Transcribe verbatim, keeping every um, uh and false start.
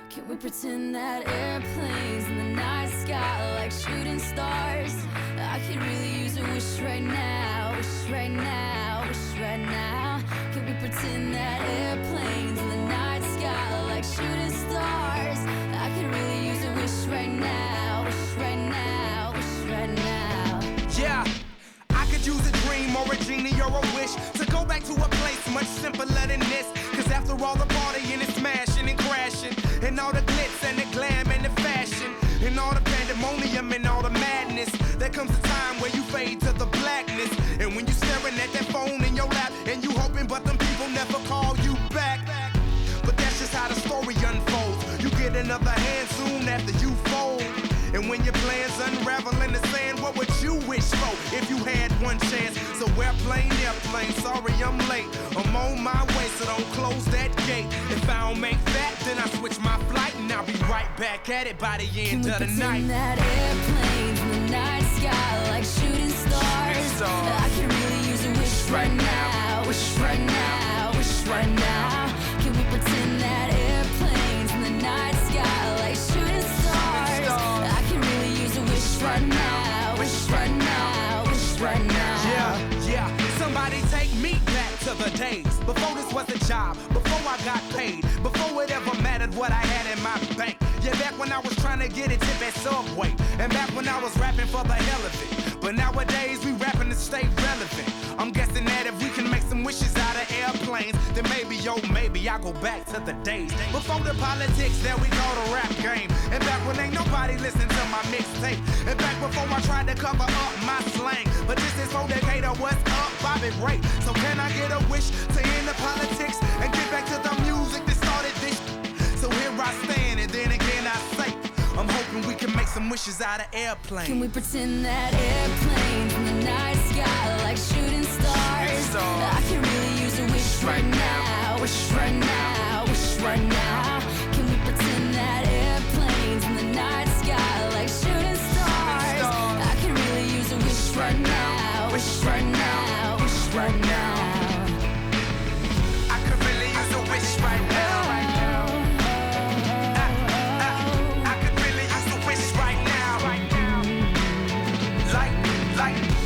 Can we pretend that airplanes in the night sky like shooting stars? I could really use a wish right now, wish right now, wish right now. Can we pretend that airplanes in the night sky like shooting stars? I could really use a wish right now, wish right now, wish right now. Yeah, I could use a dream or a genie or a wish to go back to a place much simpler than this. Cause after all the partying and smashing and crashing, and all the glitz and the glam and the fashion, and all the pandemonium and all the madness, there comes a time where you fade to the blackness. And when you staring at that phone in your lap, and you hoping but them people never call you back. But that's just how the story unfolds. You get another hand soon after you fold. And when your plans unravel in the sand, what would you wish for if you had one chance? So airplane, airplane, sorry I'm late. I'm on my way, so don't close that gate. If I don't make that, then I switch my flight, and I'll be right back at it by the end of the night. Can we pretend that airplanes in the night sky like shooting stars? stars. I can really use a wish right now, wish right now, wish right now. Can we pretend that airplanes in the night sky like shooting stars? I can really use a wish right now, wish right now, wish right now. Yeah, yeah, somebody take me back to the days before this was a job, before I got paid, before it ever mattered what I had in my bank. Yeah, back when I was trying to get a tip at Subway, and back when I was rapping for the hell of it. But nowadays we rapping to stay relevant. I'm guessing that if we can make some wishes out of airplanes, then maybe, yo, maybe I'll go back to the days before the politics, there we go, the rap game. And back when ain't nobody listen to my mixtape, and back before I tried to cover up my slang. But this is for Decatur, what's up, Bobby Ray? So can I get a wish to end the politics and get back to the music that started this? So here I stand, and then again I say, I'm hoping we can make some wishes out of airplanes. Can we pretend that airplanes in the night sky like shooting stars? stars. I can really use a wish right now, wish right now, wish right now. Can we pretend that airplanes in the night sky like shooting stars? I can really use a wish right now, wish right now, wish right now. I could really use a wish right now. I, I, I could really use a wish right now. Like, like